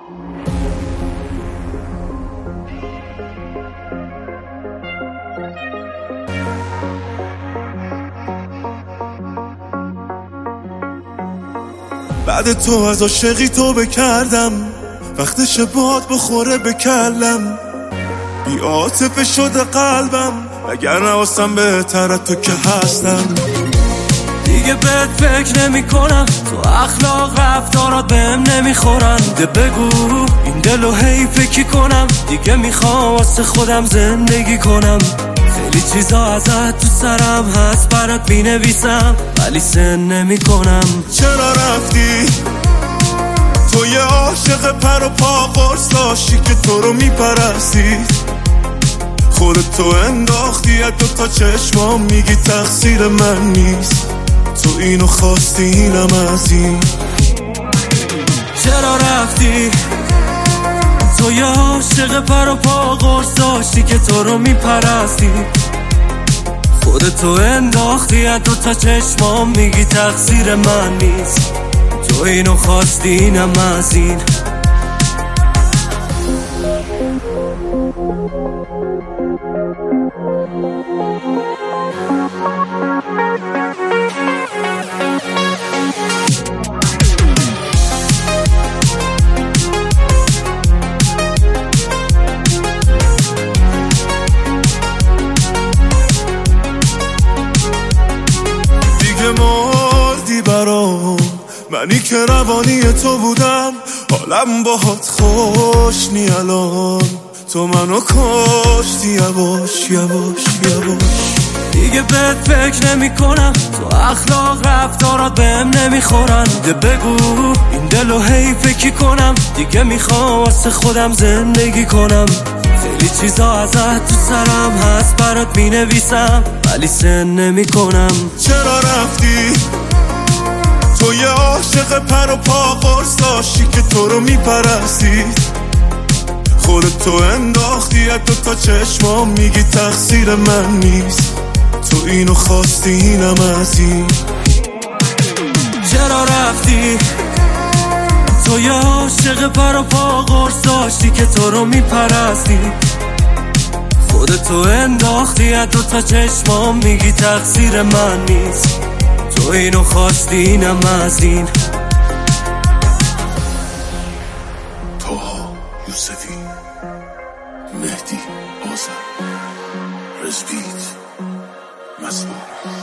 بعد تو از عاشقی تو بکردم، وقتش باد بخوره بکلم، بی عاطفه شده قلبم، اگر نوستم بهتر تو که هستم. دیگه بهت فکر نمی کنم، تو اخلاق رفتارات بهم نمیخورن. ده بگو این دلو حیفه کی کنم، دیگه میخوام واسه خودم زندگی کنم. خیلی چیزا ازت تو سرم هست برات مینویسم، ولی سن نمی کنم. چرا رفتی؟ تو یه عاشق پر و پا قرص داشتی که تو رو میپرستید، خودت تو انداختی از دوتا چشمام، میگی تقصیر من نیست، تو اینو خواستی اینم از این. چرا رفتی؟ تو یه عاشق پر و پا قرص داشتی که تو رو میپرستی، خودت تو انداختی از دوتا چشمام، میگی تقصیر من نیست، تو اینو خواستی اینم از این. مردی برام، منی که روانی تو بودم، حالم باهات خوش نی الان، تو منو کشتی یواش یواش یواش. دیگه بهت فکر نمی کنم، تو اخلاق رفتارات بهم نمیخورن. ده بگو این دلو حیفه کی کنم، دیگه میخوام واسه خودم زندگی کنم. خیلی چیزا ازت تو سرم هست برات مینویسم، ولی سن نمی کنم. چرا رفتی؟ تو یه عاشق پر و پا قرص داشتی که تو رو میپرستید، خودت تو انداختی از دوتا چشمام، میگی تقصیر من نیست، تو اینو خواستی اینم از این. چرا رفتی؟ تو یه عاشق پر و پا قرص داشتی که تو رو میپرستی، خودت تو انداختی از دوتا چشمام، میگی تقصیر من نیست، تو اینو خواستی اینم از این. طه یوسفی، مهدی آذر، رزبیت، مسئول.